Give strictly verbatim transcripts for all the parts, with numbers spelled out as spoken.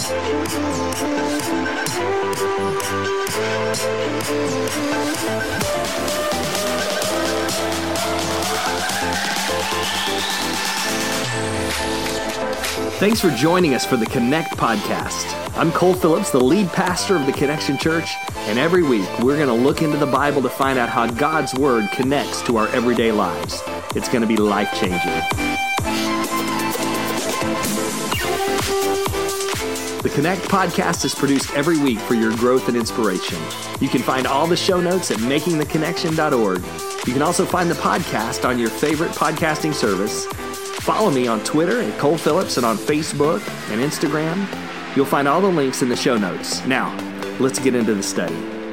Thanks for joining us for the Connect podcast. I'm Cole Phillips, the lead pastor of the Connection Church, and every week we're going to look into the Bible to find out how God's Word connects to our everyday lives. It's going to be life-changing. The Connect podcast is produced every week for your growth and inspiration. You can find all the show notes at making the connection dot org. You can also find the podcast on your favorite podcasting service. Follow me on Twitter at Cole Phillips and on Facebook and Instagram. You'll find all the links in the show notes. Now, let's get into the study.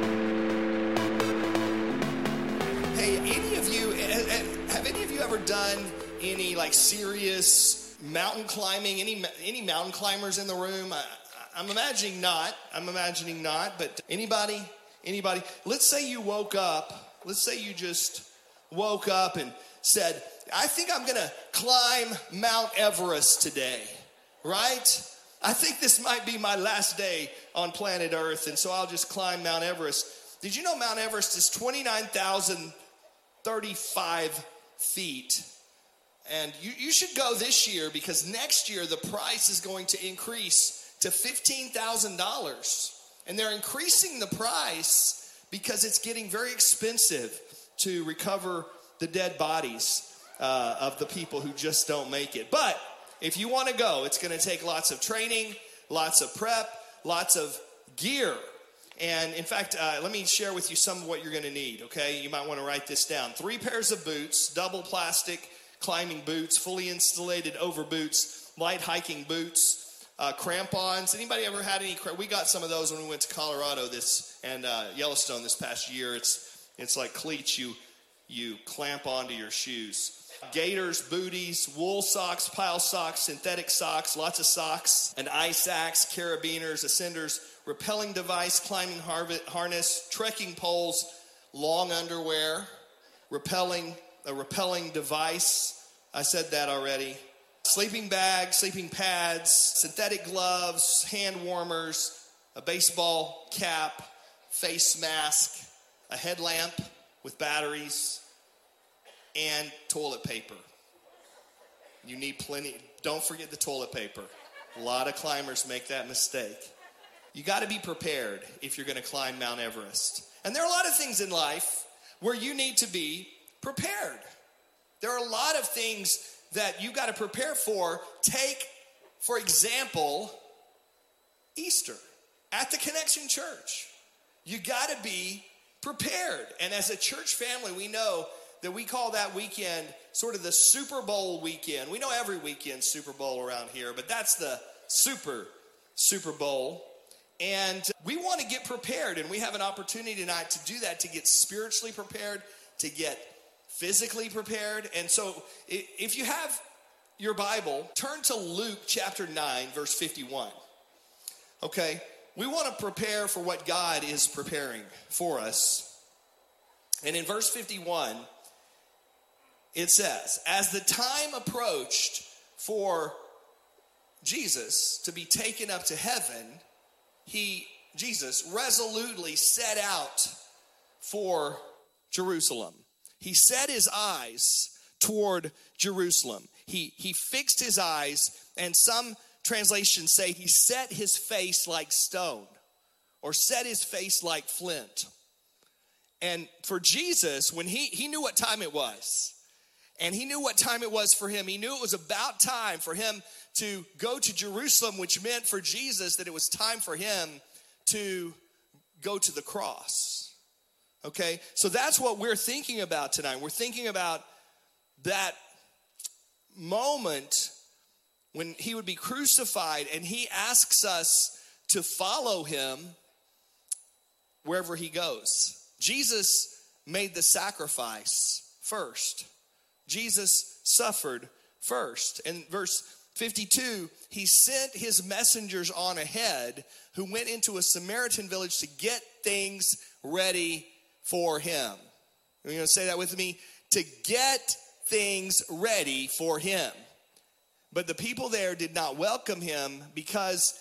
Hey, any of you, have any of you ever done any like serious mountain climbing? Any any mountain climbers in the room? I, I'm imagining not. I'm imagining not. But anybody? Anybody? Let's say you woke up. Let's say you just woke up and said, I think I'm going to climb Mount Everest today, right? I think this might be my last day on planet Earth, and so I'll just climb Mount Everest. Did you know Mount Everest is twenty-nine thousand thirty-five feet? And you, you should go this year because next year the price is going to increase to fifteen thousand dollars. And they're increasing the price because it's getting very expensive to recover the dead bodies Uh, of the people who just don't make it. But if you want to go, it's going to take lots of training, lots of prep, lots of gear. And in fact, uh, let me share with you some of what you're going to need, okay? You might want to write this down. Three pairs of boots, double plastic climbing boots, fully insulated over boots, light hiking boots, uh, crampons. Anybody ever had any? We got some of those when we went to Colorado this and uh, Yellowstone this past year. It's it's like cleats you you clamp onto your shoes. Gaiters, booties, wool socks, pile socks, synthetic socks, lots of socks, an ice axe, carabiners, ascenders, rappelling device, climbing harness, trekking poles, long underwear, rappelling, a rappelling device. I said that already. Sleeping bag, sleeping pads, synthetic gloves, hand warmers, a baseball cap, face mask, a headlamp with batteries, and toilet paper. You need plenty. Don't forget the toilet paper. A lot of climbers make that mistake. You got to be prepared if you're going to climb Mount Everest. And there are a lot of things in life where you need to be prepared. There are a lot of things that you got to prepare for. Take, for example, Easter at the Connection Church. You got to be prepared. And as a church family, we know that we call that weekend sort of the Super Bowl weekend. We know every weekend's Super Bowl around here, but that's the super Super Bowl. And we want to get prepared, and we have an opportunity tonight to do that, to get spiritually prepared, to get physically prepared. And so if you have your Bible, turn to Luke chapter nine, verse fifty-one. Okay, we want to prepare for what God is preparing for us. And in verse fifty-one, it says, as the time approached for Jesus to be taken up to heaven, he, Jesus, resolutely set out for Jerusalem. He set his eyes toward Jerusalem. He, he fixed his eyes, and some translations say he set his face like stone, or set his face like flint. And for Jesus, when he, he knew what time it was, and he knew what time it was for him. He knew it was about time for him to go to Jerusalem, which meant for Jesus that it was time for him to go to the cross. Okay, so that's what we're thinking about tonight. We're thinking about that moment when he would be crucified, and he asks us to follow him wherever he goes. Jesus made the sacrifice first. Jesus suffered first. In verse fifty-two, he sent his messengers on ahead who went into a Samaritan village to get things ready for him. You're going to say that with me? To get things ready for him. But the people there did not welcome him because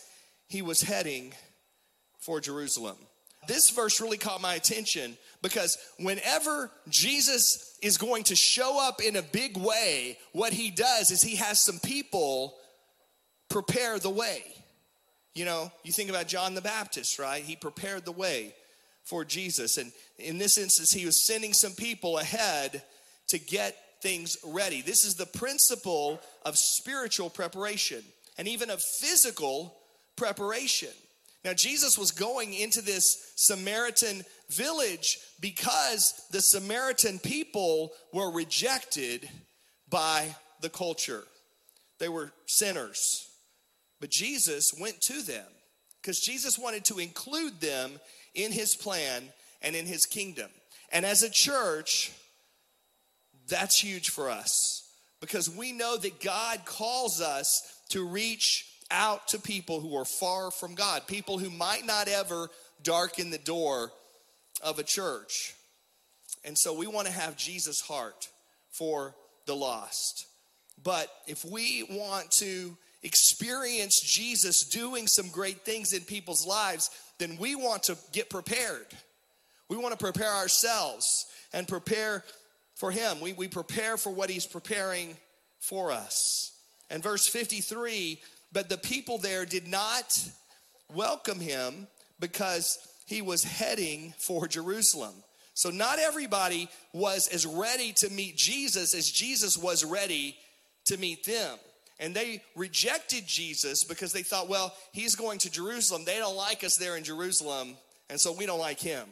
he was heading for Jerusalem. This verse really caught my attention because whenever Jesus is going to show up in a big way, what he does is he has some people prepare the way. You know, you think about John the Baptist, right? He prepared the way for Jesus. And in this instance, he was sending some people ahead to get things ready. This is the principle of spiritual preparation and even of physical preparation. Now, Jesus was going into this Samaritan village because the Samaritan people were rejected by the culture. They were sinners. But Jesus went to them because Jesus wanted to include them in his plan and in his kingdom. And as a church, that's huge for us because we know that God calls us to reach out to people who are far from God, people who might not ever darken the door of a church. And so we want to have Jesus' heart for the lost. But if we want to experience Jesus doing some great things in people's lives, then we want to get prepared. We want to prepare ourselves and prepare for him. We, we prepare for what he's preparing for us. And verse fifty-three, but the people there did not welcome him because he was heading for Jerusalem. So not everybody was as ready to meet Jesus as Jesus was ready to meet them. And they rejected Jesus because they thought, well, he's going to Jerusalem. They don't like us there in Jerusalem, and so we don't like him.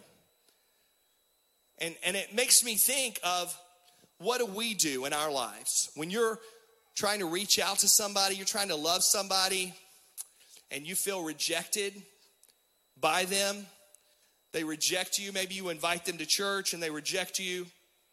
And, and it makes me think of what do we do in our lives? When you're trying to reach out to somebody, you're trying to love somebody, and you feel rejected by them. They reject you. Maybe you invite them to church, and they reject you.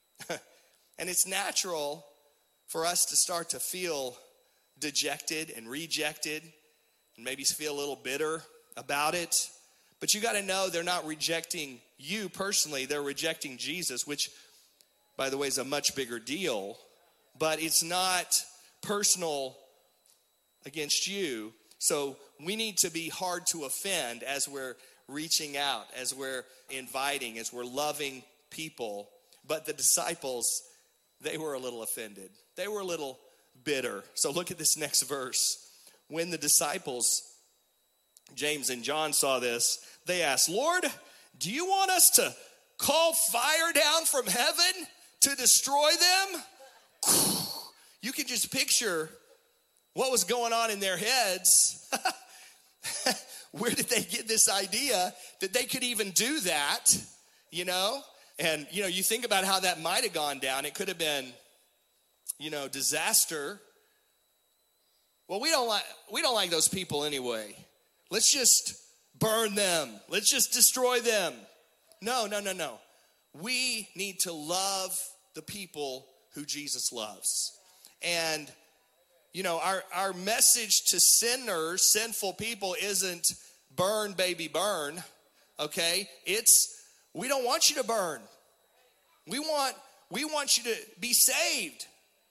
And it's natural for us to start to feel dejected and rejected and maybe feel a little bitter about it. But you got to know they're not rejecting you personally. They're rejecting Jesus, which, by the way, is a much bigger deal. But it's not personal against you. So we need to be hard to offend as we're reaching out, as we're inviting, as we're loving people. But the disciples, they were a little offended. They were a little bitter. So look at this next verse. When the disciples, James and John, saw this, they asked, Lord, do you want us to call fire down from heaven to destroy them? You can just picture what was going on in their heads. Where did they get this idea that they could even do that, you know? And, you know, you think about how that might have gone down. It could have been, you know, disaster. Well, we don't like we don't like those people anyway. Let's just burn them. Let's just destroy them. No, no, no, no. We need to love the people who Jesus loves. And, you know, our, our message to sinners, sinful people, isn't burn, baby, burn, okay? It's, we don't want you to burn. We want, we want you to be saved.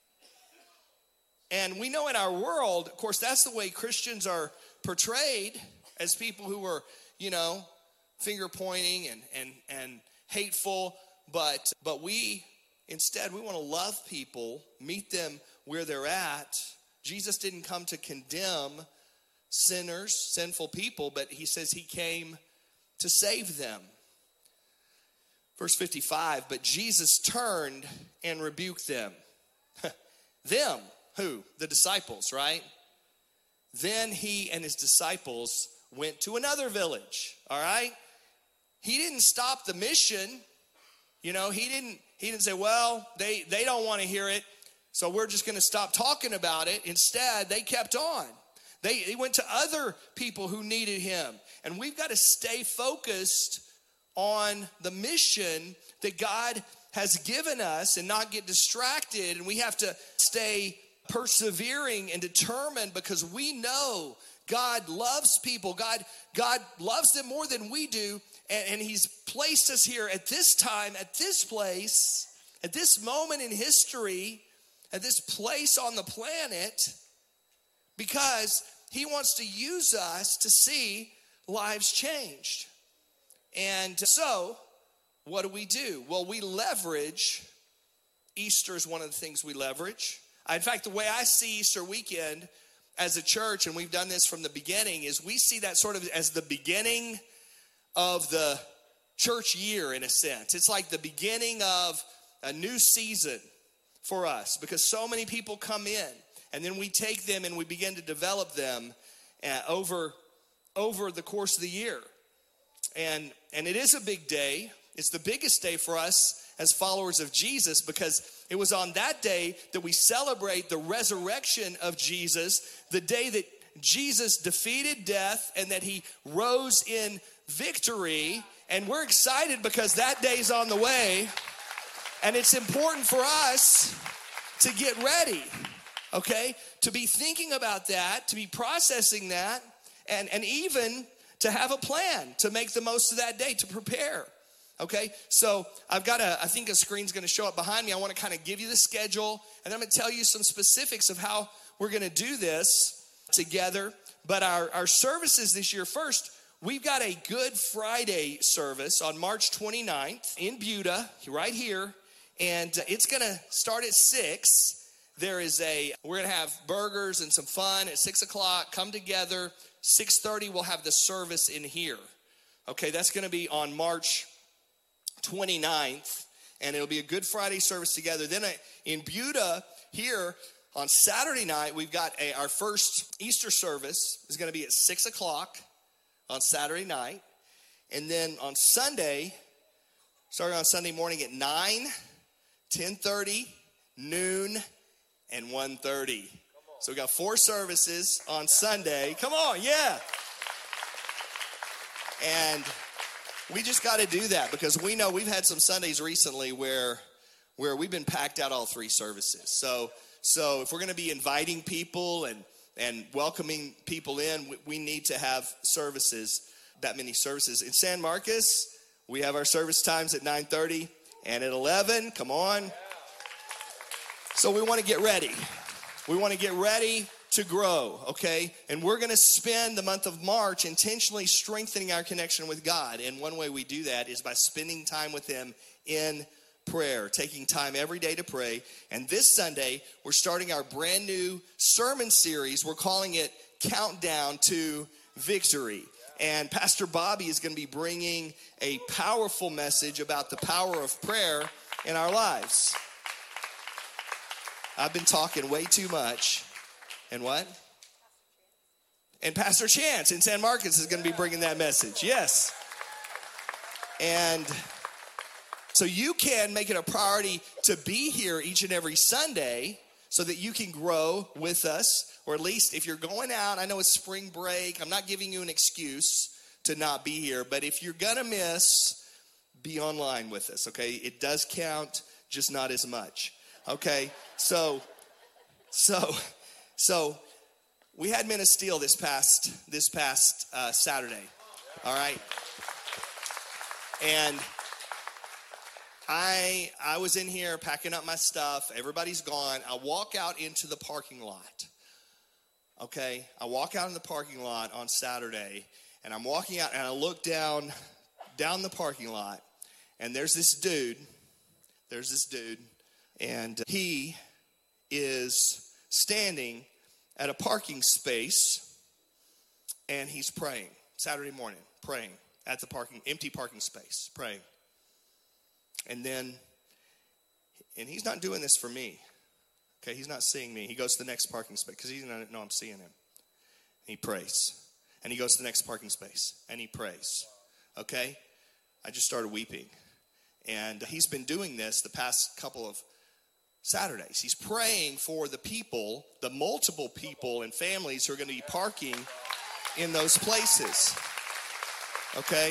And we know in our world, of course, that's the way Christians are portrayed, as people who are, you know, finger pointing and, and, and hateful. But, but we, instead, we want to love people, meet them where they're at. Jesus didn't come to condemn sinners, sinful people, but he says he came to save them. Verse fifty-five, but Jesus turned and rebuked them. Them, who? The disciples, right? Then he and his disciples went to another village, all right? He didn't stop the mission. You know, he didn't he didn't say, well, they, they don't want to hear it, so we're just going to stop talking about it. Instead, they kept on. They, they went to other people who needed him. And we've got to stay focused on the mission that God has given us and not get distracted. And we have to stay persevering and determined because we know God loves people. God, God loves them more than we do. And, and he's placed us here at this time, at this place, at this moment in history, at this place on the planet, because he wants to use us to see lives changed. And so, what do we do? Well, we leverage. Easter is one of the things we leverage. In fact, the way I see Easter weekend as a church, and we've done this from the beginning, is we see that sort of as the beginning of the church year in a sense. It's like the beginning of a new season for us because so many people come in, and then we take them and we begin to develop them uh, over, over the course of the year. And, and it is a big day. It's the biggest day for us as followers of Jesus because it was on that day that we celebrate the resurrection of Jesus, the day that Jesus defeated death and that he rose in victory. And we're excited because that day's on the way. And it's important for us to get ready, okay? To be thinking about that, to be processing that, and, and even to have a plan to make the most of that day, to prepare. Okay, so I've got a, I think a screen's gonna show up behind me. I wanna kind of give you the schedule, and I'm gonna tell you some specifics of how we're gonna do this together. But our, our services this year, first, we've got a Good Friday service on March twenty-ninth in Buda, right here, and it's gonna start at six. There is a, we're gonna have burgers and some fun at six o'clock, come together. six thirty, we'll have the service in here. Okay, that's gonna be on March twenty-ninth, and it'll be a Good Friday service together. Then in Buda here on Saturday night, we've got a, our first Easter service is going to be at six o'clock on Saturday night. And then on Sunday, starting on Sunday morning at nine, ten thirty, noon, and one thirty. So we got four services on Sunday. Come on, yeah. And we just got to do that because we know we've had some Sundays recently where where we've been packed out all three services. So so if we're going to be inviting people and and welcoming people in, we, we need to have services, that many services. In San Marcos, we have our service times at nine thirty and at eleven. Come on. So we want to get ready. We want to get ready to grow, okay? And we're going to spend the month of March intentionally strengthening our connection with God. And one way we do that is by spending time with him in prayer, taking time every day to pray. And this Sunday, we're starting our brand new sermon series. We're calling it Countdown to Victory. And Pastor Bobby is going to be bringing a powerful message about the power of prayer in our lives. I've been talking way too much. And what? And Pastor Chance in San Marcos is going to be bringing that message. Yes. And so you can make it a priority to be here each and every Sunday so that you can grow with us. Or at least if you're going out, I know it's spring break. I'm not giving you an excuse to not be here. But if you're going to miss, be online with us, okay? It does count, just not as much, okay? So, so... So, we had Men of Steel this past this past uh, Saturday, all right? And I I was in here packing up my stuff. Everybody's gone. I walk out into the parking lot, okay? I walk out in the parking lot on Saturday, and I'm walking out, and I look down, down the parking lot, and there's this dude. There's this dude, and he is standing at a parking space, and he's praying. Saturday morning, praying at the parking, empty parking space, praying. And then, and he's not doing this for me. Okay, he's not seeing me. He goes to the next parking space because he doesn't know I'm seeing him. He prays. And he goes to the next parking space, and he prays. Okay? I just started weeping. And he's been doing this the past couple of Saturdays. He's praying for the people, the multiple people and families who are going to be parking in those places. Okay?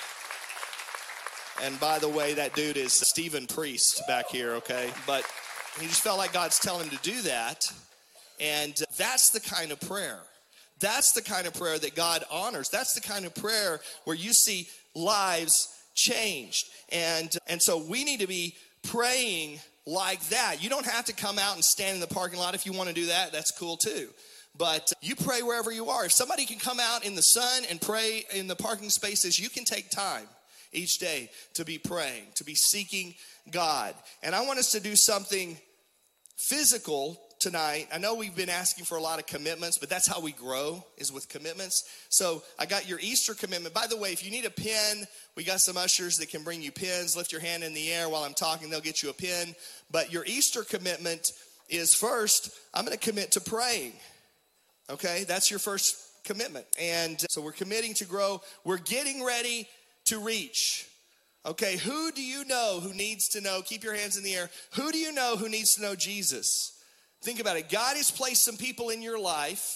And by the way, that dude is Stephen Priest back here, okay? But he just felt like God's telling him to do that. And that's the kind of prayer. That's the kind of prayer that God honors. That's the kind of prayer where you see lives changed. And, and so we need to be praying like that. You don't have to come out and stand in the parking lot if you want to do that. That's cool too. But you pray wherever you are. If somebody can come out in the sun and pray in the parking spaces, you can take time each day to be praying, to be seeking God. And I want us to do something physical tonight. I know we've been asking for a lot of commitments, but that's how we grow, is with commitments. So I got your Easter commitment. By the way, if you need a pen, we got some ushers that can bring you pens. Lift your hand in the air while I'm talking. They'll get you a pen. But your Easter commitment is, first, I'm going to commit to praying. Okay, that's your first commitment. And so we're committing to grow. We're getting ready to reach. Okay, who do you know who needs to know? Keep your hands in the air. Who do you know who needs to know Jesus? Think about it. God has placed some people in your life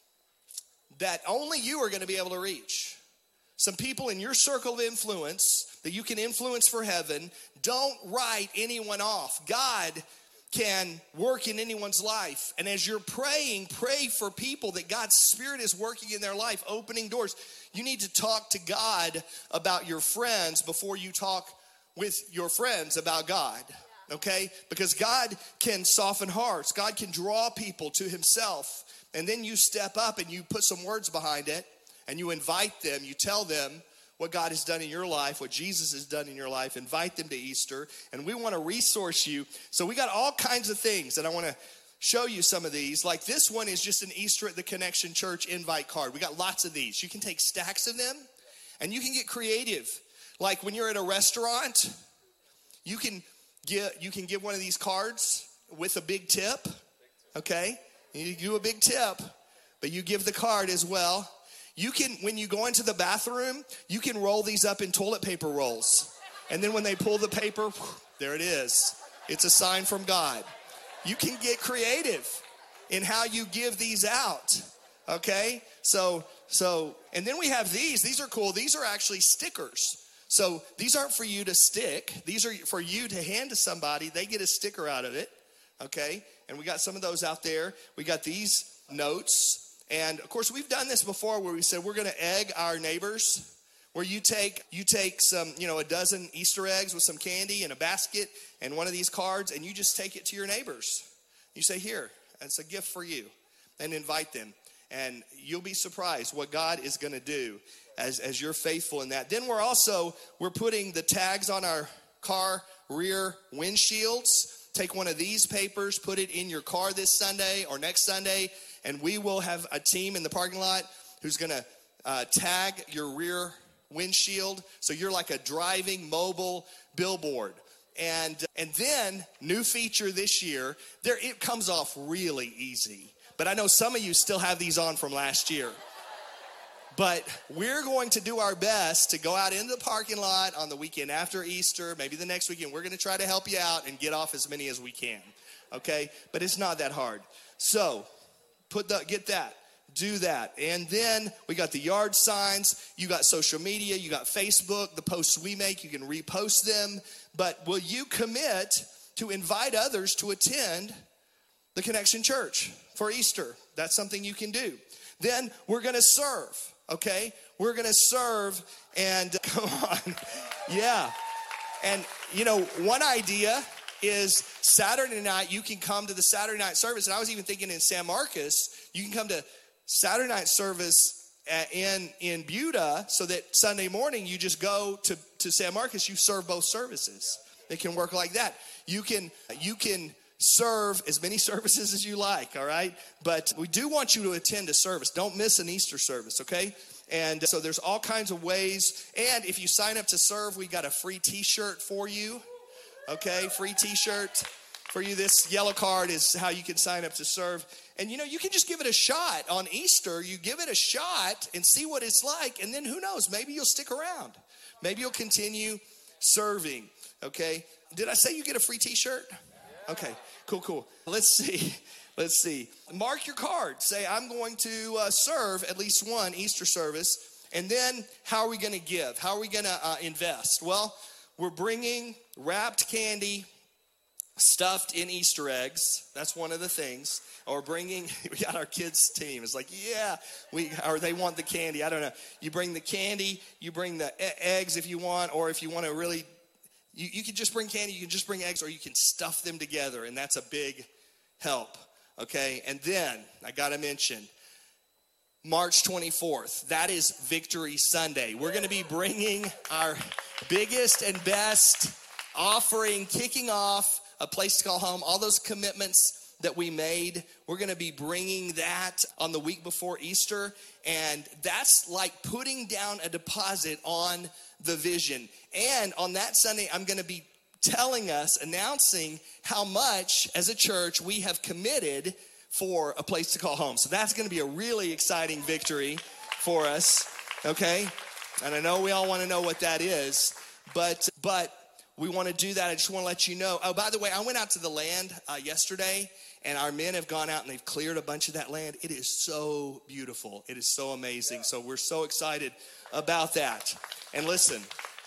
that only you are going to be able to reach. Some people in your circle of influence that you can influence for heaven. Don't write anyone off. God can work in anyone's life. And as you're praying, pray for people that God's Spirit is working in their life, opening doors. You need to talk to God about your friends before you talk with your friends about God, okay? Because God can soften hearts. God can draw people to himself. And then you step up and you put some words behind it and you invite them, you tell them what God has done in your life, what Jesus has done in your life. Invite them to Easter. And we want to resource you. So we got all kinds of things, and I want to show you some of these. Like this one is just an Easter at the Connection Church invite card. We got lots of these. You can take stacks of them, and you can get creative. Like when you're at a restaurant, you can get you can give one of these cards with a big tip, okay? You do a big tip, but you give the card as well. You can, when you go into the bathroom, you can roll these up in toilet paper rolls. And then when they pull the paper, there it is. It's a sign from God. You can get creative in how you give these out, okay? So, so, and then we have these. These are cool. These are actually stickers. So these aren't for you to stick. These are for you to hand to somebody. They get a sticker out of it, okay? And we got some of those out there. We got these notes. And of course, we've done this before where we said we're going to egg our neighbors, where you take you take some, you know, a dozen Easter eggs with some candy in a basket and one of these cards, and you just take it to your neighbors. You say, here, it's a gift for you, and invite them. And you'll be surprised what God is going to do as, as you're faithful in that. Then we're also, we're putting the tags on our car rear windshields. Take one of these papers, put it in your car this Sunday or next Sunday, and we will have a team in the parking lot who's going to uh, tag your rear windshield. So you're like a driving mobile billboard. And and then, new feature this year, there it comes off really easy. But I know some of you still have these on from last year. But we're going to do our best to go out into the parking lot on the weekend after Easter, maybe the next weekend. We're going to try to help you out and get off as many as we can, okay? But it's not that hard. So put the, get that, do that. And then we got the yard signs. You got social media. You got Facebook. The posts we make, you can repost them. But will you commit to invite others to attend the Connection Church for Easter? That's something you can do. Then we're going to serve. Okay, we're going to serve and come on. Yeah. And, you know, one idea is Saturday night, you can come to the Saturday night service. And I was even thinking in San Marcos, you can come to Saturday night service at, in, in Buda so that Sunday morning you just go to, to San Marcos, you serve both services. It can work like that. You can, you can serve as many services as you like, all right? But we do want you to attend a service. Don't miss an Easter service, okay? And so there's all kinds of ways. And if you sign up to serve, we got a free t-shirt for you, okay? Free t-shirt for you. This yellow card is how you can sign up to serve. And, you know, you can just give it a shot on Easter. You give it a shot and see what it's like. And then who knows? Maybe you'll stick around. Maybe you'll continue serving, okay? Did I say you get a free t-shirt? Okay, cool, cool. Let's see. Let's see. Mark your card. Say, I'm going to uh, serve at least one Easter service. And then how are we going to give? How are we going to uh, invest? Well, we're bringing wrapped candy stuffed in Easter eggs. That's one of the things. Or bringing, we got our kids team. It's like, yeah, we or they want the candy. I don't know. You bring the candy. You bring the e- eggs if you want. Or if you want to really You, you can just bring candy, you can just bring eggs, or you can stuff them together, and that's a big help, okay? And then, I got to mention, March twenty-fourth. That is Victory Sunday. We're going to be bringing our biggest and best offering, kicking off A Place to Call Home, all those commitments that we made. We're going to be bringing that on the week before Easter, and that's like putting down a deposit on the vision. And on that Sunday, I'm going to be telling us, announcing how much as a church we have committed for A Place to Call Home. So that's going to be a really exciting victory for us, okay? And I know we all want to know what that is, but but we want to do that. I just want to let you know. Oh, by the way, I went out to the land uh, yesterday, and our men have gone out and they've cleared a bunch of that land. It is so beautiful. It is so amazing. So we're so excited about that. And listen,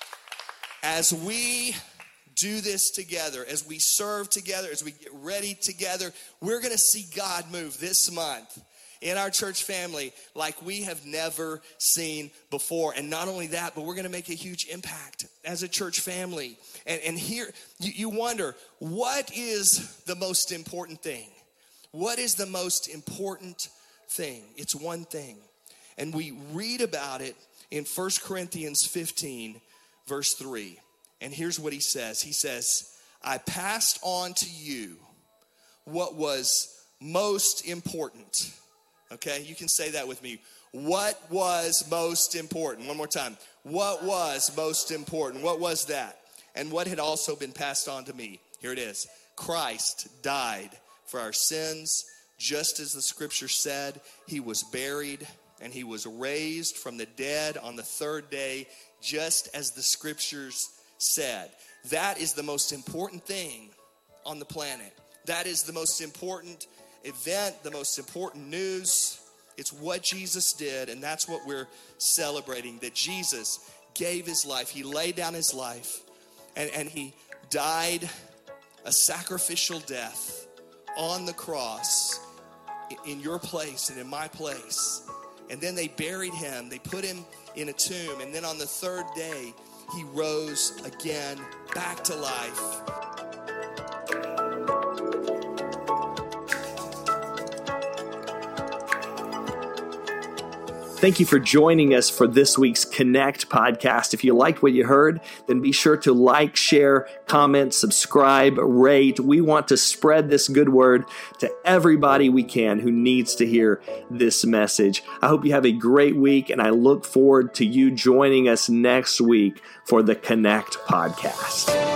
as we do this together, as we serve together, as we get ready together, we're going to see God move this month in our church family like we have never seen before. And not only that, but we're going to make a huge impact as a church family. And, and here, you, you wonder, what is the most important thing? What is the most important thing? It's one thing. And we read about it in First Corinthians fifteen, verse three. And here's what he says. He says, I passed on to you what was most important. Okay, you can say that with me. What was most important? One more time. What was most important? What was that? And what had also been passed on to me? Here it is. Christ died for our sins, just as the scripture said. He was buried and he was raised from the dead on the third day, just as the scriptures said. That is the most important thing on the planet. That is the most important event, the most important news. It's what Jesus did, and that's what we're celebrating, that Jesus gave his life. He laid down his life, and, and he died a sacrificial death on the cross in your place and in my place. And then they buried him. They put him in a tomb, and then on the third day, he rose again back to life. Thank you for joining us for this week's Connect podcast. If you liked what you heard, then be sure to like, share, comment, subscribe, rate. We want to spread this good word to everybody we can who needs to hear this message. I hope you have a great week, and I look forward to you joining us next week for the Connect podcast.